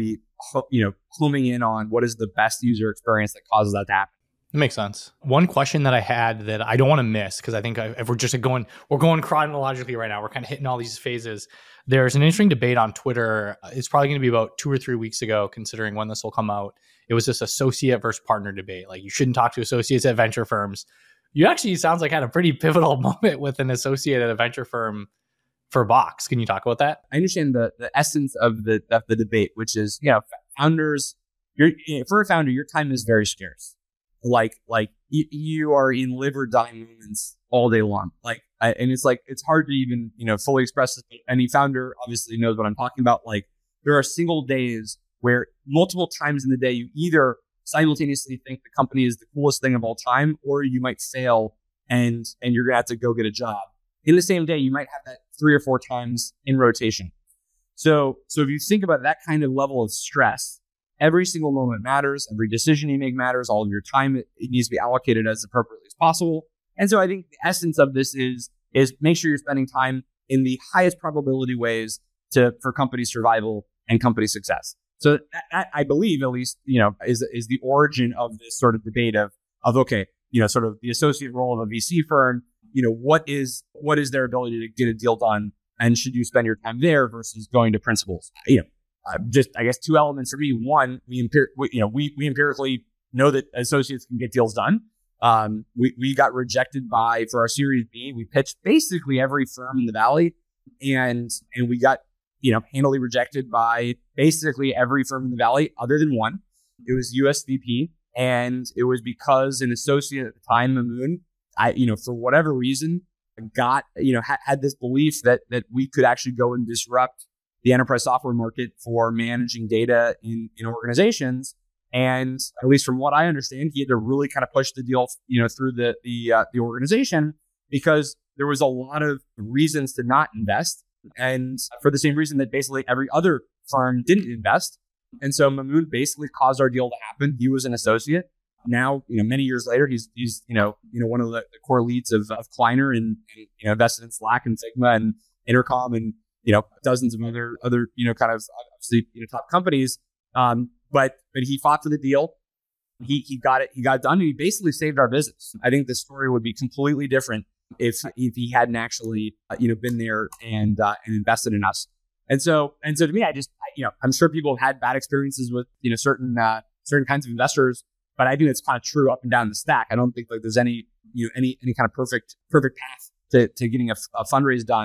homing in on what is the best user experience that causes that to happen. It makes sense. One question that I had that I don't want to miss, because I think if we're going chronologically right now, we're kind of hitting all these phases. There's an interesting debate on Twitter. It's probably going to be about 2 or 3 weeks ago, considering when this will come out. It was this associate versus partner debate. Like, you shouldn't talk to associates at venture firms. You actually sounds like had a pretty pivotal moment with an associate at a venture firm for Box. Can you talk about that? I understand the essence of the debate, which is, founders, for a founder, your time is very scarce. Like you are in live or die moments all day long. And it's hard to even, fully express this. Any founder obviously knows what I'm talking about. Like, there are single days where multiple times in the day, you either simultaneously think the company is the coolest thing of all time, or you might fail and you're going to have to go get a job. In the same day, you might have that 3 or 4 times in rotation. So if you think about that kind of level of stress, every single moment matters. Every decision you make matters. All of your time, it needs to be allocated as appropriately as possible. And so I think the essence of this is make sure you're spending time in the highest probability ways for company survival and company success. So that I believe, at least, is the origin of this sort of debate of okay, sort of the associate role of a VC firm. What is their ability to get a deal done, and should you spend your time there versus going to principals? Just, I guess, 2 elements for me. One, we empirically know that associates can get deals done. We got rejected for our Series B. We pitched basically every firm in the Valley, and we got handily rejected by basically every firm in the Valley other than one. It was USVP, and it was because an associate at the time, Mamoon, for whatever reason, had this belief that we could actually go and disrupt the enterprise software market for managing data in organizations. And at least from what I understand, he had to really kind of push the deal, through the organization, because there was a lot of reasons to not invest. And for the same reason that basically every other firm didn't invest. And so Mamoon basically caused our deal to happen. He was an associate. Now, many years later, he's one of the core leads of Kleiner, and invested in Slack and Figma and Intercom and dozens of other kind of obviously top companies. But he fought for the deal. He got it done, and he basically saved our business. I think the story would be completely different if he hadn't actually been there and invested in us. And so to me, I'm sure people have had bad experiences with certain kinds of investors, but I think it's kind of true up and down the stack. I don't think like there's any kind of perfect path to getting a fundraise done.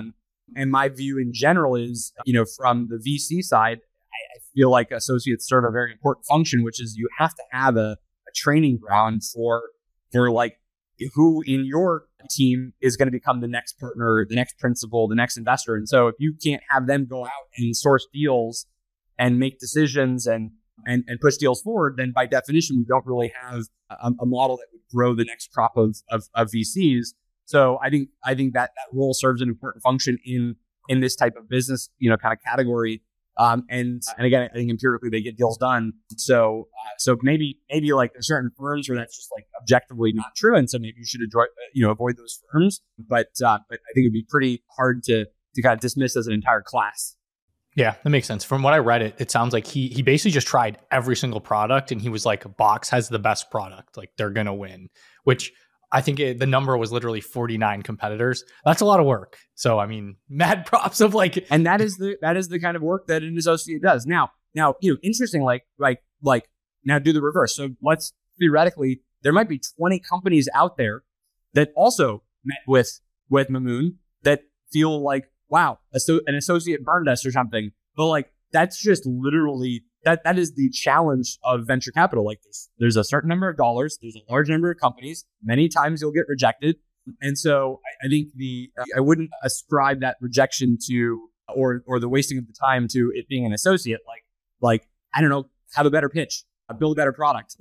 And my view in general is, from the VC side, I feel like associates serve a very important function, which is you have to have a training ground for like who in your team is going to become the next partner, the next principal, the next investor. And so if you can't have them go out and source deals and make decisions and push deals forward, then by definition, we don't really have a model that would grow the next crop of VCs. So I think that role serves an important function in this type of business, kind of category. And again, I think empirically they get deals done. So maybe like there's certain firms where that's just like objectively not true, and so maybe you should avoid those firms. But I think it'd be pretty hard to kind of dismiss as an entire class. Yeah, that makes sense. From what I read, it sounds like he basically just tried every single product, and he was like, Box has the best product, like they're gonna win. Which I think the number was literally 49 competitors. That's a lot of work. So I mean, mad props of like, and that is the kind of work that an associate does. Now, interesting, like now do the reverse. So let's theoretically, there might be 20 companies out there that also met with Mamoon that feel like, wow, an associate burned us or something. But like, that's just literally that is the challenge of venture capital. Like there's a certain number of dollars, there's a large number of companies. Many times you'll get rejected. And so I think I wouldn't ascribe that rejection to, or the wasting of the time to it being an associate. Like, I don't know, have a better pitch, build a better product,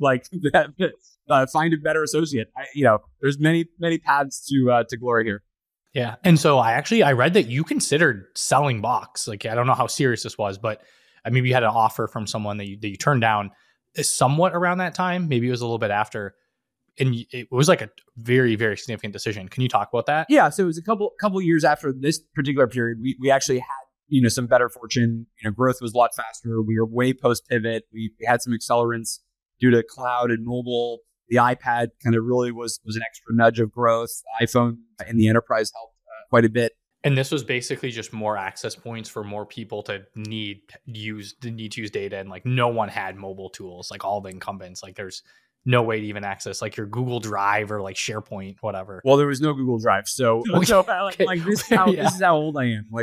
find a better associate. There's many paths to glory here. Yeah. And so I read that you considered selling Box. Like, I don't know how serious this was, but maybe you had an offer from someone that you turned down somewhat around that time. Maybe it was a little bit after. And it was like a very, very significant decision. Can you talk about that? Yeah. So it was a couple years after this particular period. We actually had, some better fortune. Growth was a lot faster. We were way post pivot. We had some accelerants due to cloud and mobile. The iPad kind of really was an extra nudge of growth. iPhone and the enterprise helped quite a bit. And this was basically just more access points for more people to need to use data. And like no one had mobile tools, like all the incumbents. Like there's no way to even access like your Google Drive or like SharePoint, whatever. Well, there was no Google Drive. So this is how old I am.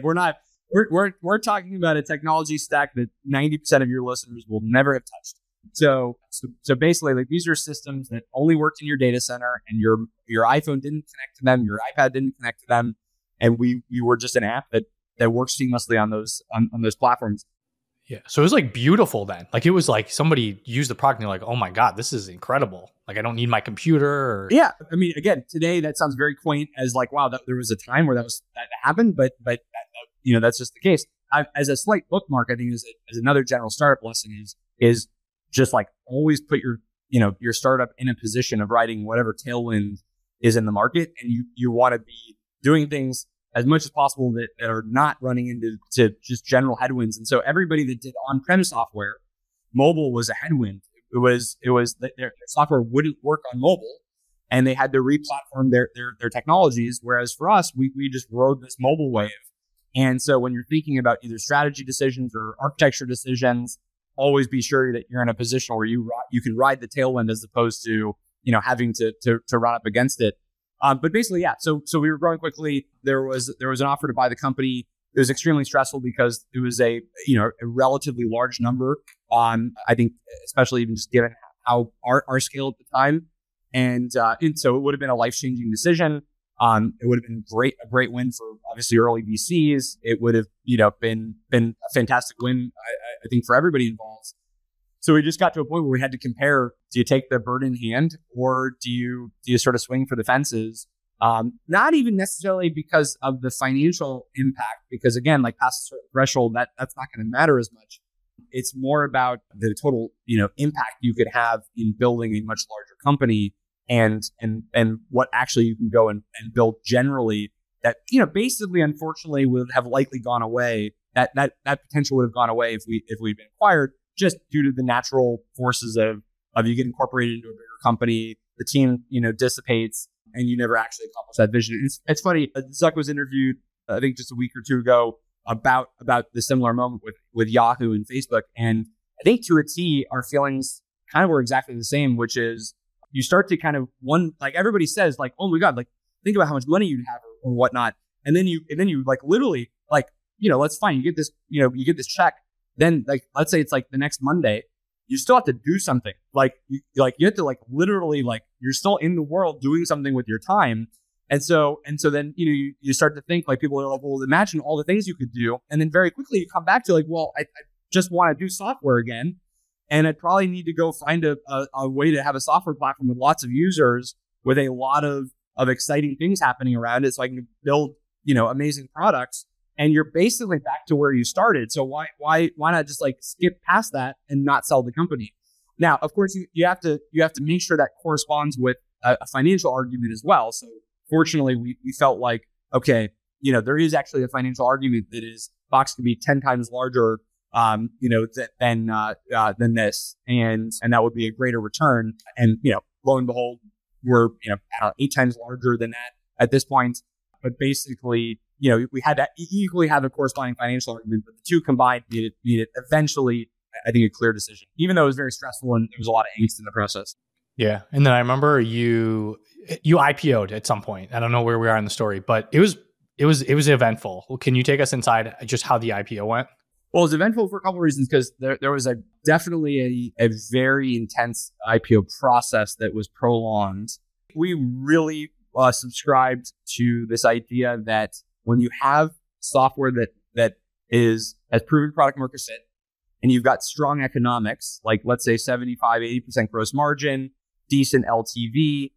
We're talking about a technology stack that 90% of your listeners will never have touched. So basically, like these are systems that only worked in your data center, and your iPhone didn't connect to them, your iPad didn't connect to them, and we were just an app that works seamlessly on those platforms. Yeah, so it was like beautiful then. Like it was like somebody used the product and they're like, oh my God, this is incredible. Like I don't need my computer. Yeah, I mean, again, today that sounds very quaint as like, wow, there was a time where that happened, but that's just the case. As a slight bookmark, I think as another general startup lesson is just like always put your startup in a position of riding whatever tailwind is in the market, and you want to be doing things as much as possible that are not running into just general headwinds. And so everybody that did on-prem software, mobile was a headwind. It was that their software wouldn't work on mobile, and they had to re-platform their technologies. Whereas for us, we just rode this mobile wave. And so when you're thinking about either strategy decisions or architecture decisions, always be sure that you're in a position where you can ride the tailwind as opposed to having to run up against it. But basically, yeah. So we were growing quickly. There was an offer to buy the company. It was extremely stressful because it was a relatively large number on, I think, especially even just given how our scale at the time. And so it would have been a life-changing decision. It would have been a great win for obviously early VCs. It would have been a fantastic win, I think, for everybody involved. So we just got to a point where we had to compare: do you take the bird in hand, or do you sort of swing for the fences? Not even necessarily because of the financial impact, because again, like past a certain threshold, that's not going to matter as much. It's more about the total impact you could have in building a much larger company, and what actually you can go and build generally that basically, unfortunately, would have likely gone away. That potential would have gone away if we'd been acquired, just due to the natural forces of you get incorporated into a bigger company, the team dissipates, and you never actually accomplish that vision. It's funny. Zuck was interviewed, I think, just a week or two ago about the similar moment with Yahoo and Facebook, and I think to a T, our feelings kind of were exactly the same, which is you start to kind of like everybody says, like, oh my God, like think about how much money you'd have or whatnot. And then you like literally like, let's fine. You get this, you get this check. Then like, let's say it's like the next Monday, you still have to do something. Like you have to like literally like you're still in the world doing something with your time. And so then, you start to think like people are like, well, imagine all the things you could do. And then very quickly you come back to like, well, I just want to do software again. And I'd probably need to go find a way to have a software platform with lots of users with a lot of exciting things happening around it so I can build, amazing products. And you're basically back to where you started. So why not just like skip past that and not sell the company? Now, of course, you have to make sure that corresponds with a financial argument as well. So fortunately, we felt like, okay, there is actually a financial argument that is Box can be 10 times larger, than this, and that would be a greater return. And lo and behold, we're 8 times larger than that at this point. But basically, we had to equally have a corresponding financial argument, but the two combined made it eventually, I think, a clear decision, even though it was very stressful and there was a lot of angst in the process. Yeah. And then I remember you IPO'd at some point. I don't know where we are in the story, but it was eventful. Well, can you take us inside just how the IPO went? Well, it was eventful for a couple of reasons, because there was definitely a very intense IPO process that was prolonged. We really subscribed to this idea that when you have software that has proven product market fit and you've got strong economics, like let's say 75, 80% gross margin, decent LTV,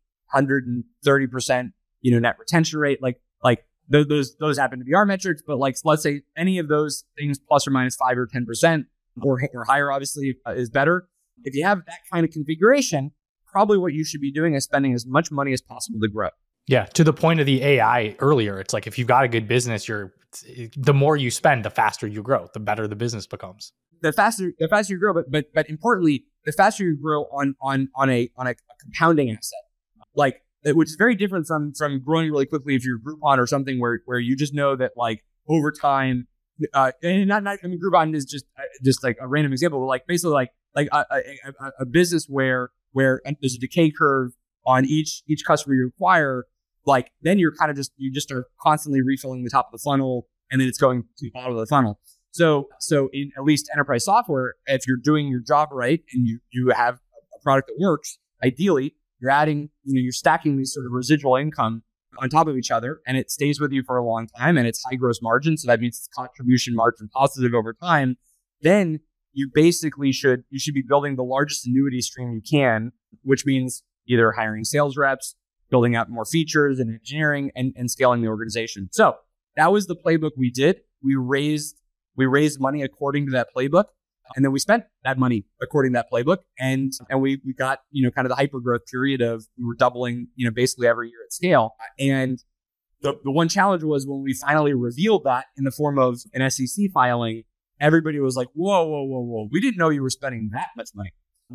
130%, net retention rate, like those happen to be our metrics, but like, let's say any of those things plus or minus 5 or 10% or higher, obviously is better. If you have that kind of configuration, probably what you should be doing is spending as much money as possible to grow. Yeah. To the point of the AI earlier, it's like, if you've got a good business, the more you spend, the faster you grow, the better the business becomes. The faster you grow, but importantly, the faster you grow on a compounding asset, like, which is very different from growing really quickly if you're Groupon or something where you just know that like over time, and Groupon is just like a random example, but like basically like a business where there's a decay curve on each customer you acquire, like then you just are constantly refilling the top of the funnel and then it's going to the bottom of the funnel. So in at least enterprise software, if you're doing your job right and you have a product that works, ideally you're adding, you're stacking these sort of residual income on top of each other, and it stays with you for a long time, and it's high gross margin. So that means it's contribution margin positive over time. Then you basically should be building the largest annuity stream you can, which means either hiring sales reps, building out more features and engineering, and scaling the organization. So that was the playbook we did. We raised money according to that playbook. And then we spent that money according to that playbook. And we got, kind of the hyper growth period of we were doubling, basically every year at scale. And the one challenge was when we finally revealed that in the form of an SEC filing, everybody was like, whoa. We didn't know you were spending that much money.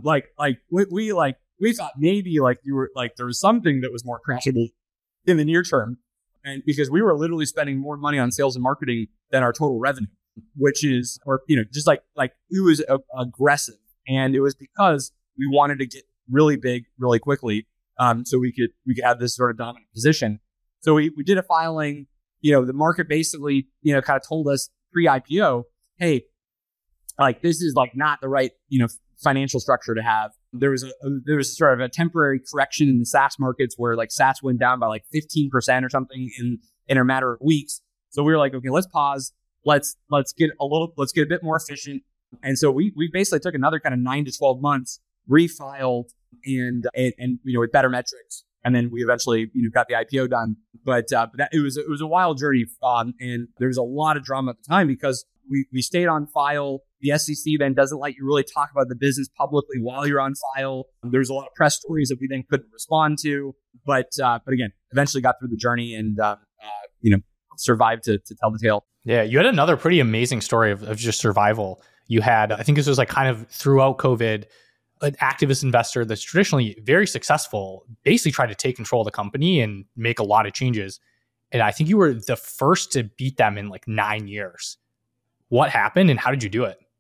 We thought maybe like you were like, there was something that was more crashable in the near term. And because we were literally spending more money on sales and marketing than our total revenue, which is, just like it was aggressive. And it was because we wanted to get really big really quickly. So we could have this sort of dominant position. So we did a filing, the market basically, kind of told us pre-IPO, hey, like this is like not the right, financial structure to have. There was sort of a temporary correction in the SaaS markets where like SaaS went down by like 15% or something in a matter of weeks. So we were like, okay, let's pause. Let's get a bit more efficient. And so we basically took another kind of 9 to 12 months, refiled and with better metrics. And then we eventually, got the IPO done. But it was a wild journey. And there was a lot of drama at the time because we stayed on file. The SEC then doesn't let you really talk about the business publicly while you're on file. There's a lot of press stories that we then couldn't respond to. But again, eventually got through the journey and, survived to tell the tale. Yeah, you had another pretty amazing story of just survival. You had, I think this was like kind of throughout COVID, an activist investor that's traditionally very successful, basically tried to take control of the company and make a lot of changes. And I think you were the first to beat them in like 9 years. What happened and how did you do it?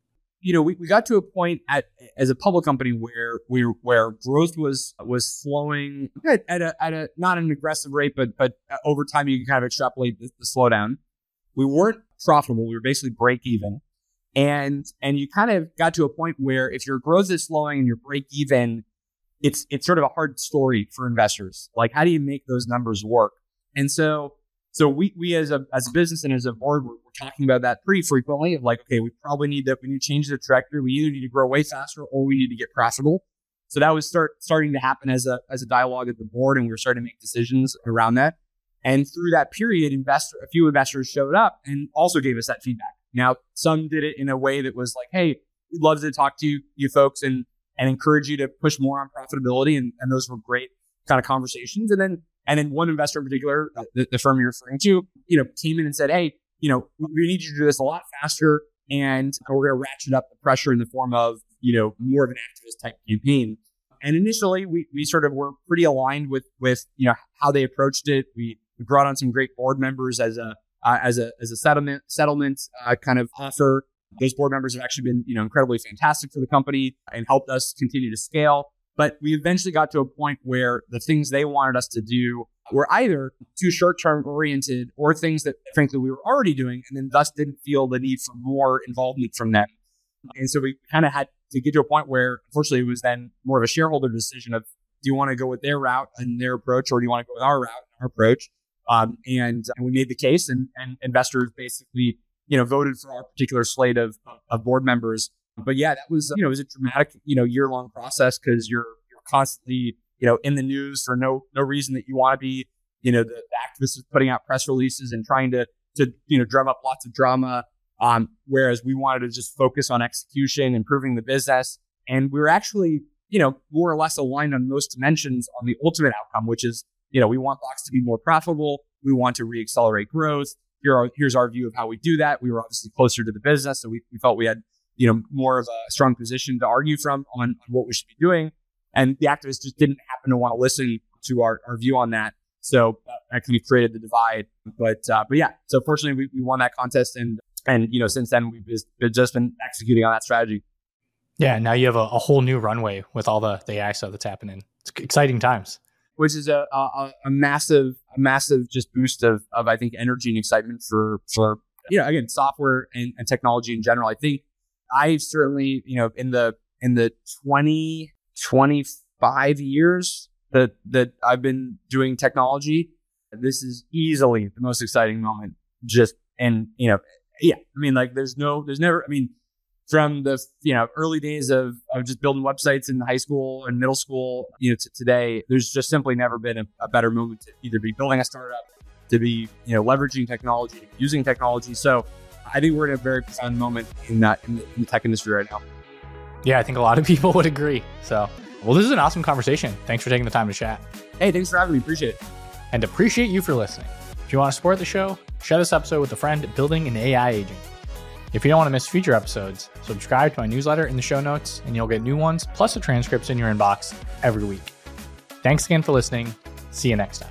we got to a point as a public company where growth was slowing at a not an aggressive rate, but over time you can kind of extrapolate the slowdown. We weren't profitable. We were basically break even. And you kind of got to a point where if your growth is slowing and you're break even, it's sort of a hard story for investors. Like, how do you make those numbers work? And so we as a business and as a board, we're talking about that pretty frequently. Of like, okay, we need to change the trajectory. We either need to grow way faster or we need to get profitable. So that was starting to happen as a dialogue at the board, and we were starting to make decisions around that. And through that period, a few investors showed up and also gave us that feedback. Now, some did it in a way that was like, hey, we'd love to talk to you folks and encourage you to push more on profitability. And those were great kind of conversations. And then one investor in particular, the firm you're referring to, came in and said, hey, we need you to do this a lot faster, and we're going to ratchet up the pressure in the form of, more of an activist type campaign. And initially, we sort of were pretty aligned with how they approached it. We brought on some great board members as a settlement kind of offer. Those board members have actually been, incredibly fantastic for the company and helped us continue to scale. But we eventually got to a point where the things they wanted us to do were either too short-term oriented or things that, frankly, we were already doing, and then thus didn't feel the need for more involvement from them. And so we kind of had to get to a point where, unfortunately, it was then more of a shareholder decision of, do you want to go with their route and their approach, or do you want to go with our route and our approach? And we made the case, and investors basically, voted for our particular slate of board members. But yeah, that was, it was a dramatic, year-long process, because you're constantly, in the news for no reason that you want to be. The activists are putting out press releases and trying to drum up lots of drama. Whereas we wanted to just focus on execution, improving the business. And we were actually, more or less aligned on most dimensions on the ultimate outcome, which is, we want Box to be more profitable. We want to reaccelerate growth. Here's our view of how we do that. We were obviously closer to the business, so we felt we had, more of a strong position to argue from on what we should be doing. And the activists just didn't happen to want to listen to our view on that. So actually created the divide. But yeah, so fortunately we won that contest, and since then we've just been executing on that strategy. Yeah, now you have a whole new runway with all the AI stuff that's happening. It's exciting times. Which is a massive just boost of I think energy and excitement for again, software and technology in general. I think I've certainly, in the 25 years that I've been doing technology, this is easily the most exciting moment. From the early days of just building websites in high school and middle school, to today, there's just simply never been a better moment to either be building a startup, to be leveraging technology, using technology. So I think we're in a very profound moment in the tech industry right now. Yeah, I think a lot of people would agree. So, well, this is an awesome conversation. Thanks for taking the time to chat. Hey, thanks for having me. Appreciate it. And appreciate you for listening. If you want to support the show, share this episode with a friend building an AI agent. If you don't want to miss future episodes, subscribe to my newsletter in the show notes, and you'll get new ones plus the transcripts in your inbox every week. Thanks again for listening. See you next time.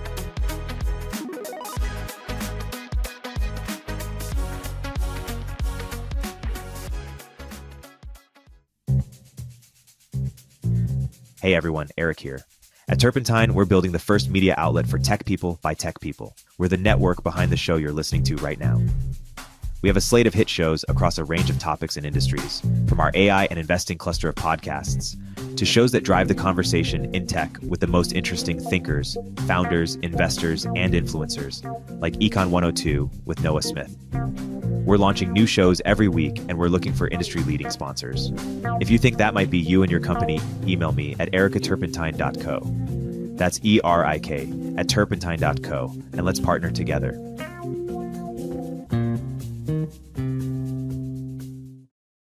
Hey everyone, Eric here. At Turpentine, we're building the first media outlet for tech people by tech people. We're the network behind the show you're listening to right now. We have a slate of hit shows across a range of topics and industries, from our AI and investing cluster of podcasts to shows that drive the conversation in tech with the most interesting thinkers, founders, investors, and influencers, like Econ 102 with Noah Smith. We're launching new shows every week, and we're looking for industry-leading sponsors. If you think that might be you and your company, email me at ericaturpentine.co. That's ERIK at turpentine.co, and let's partner together.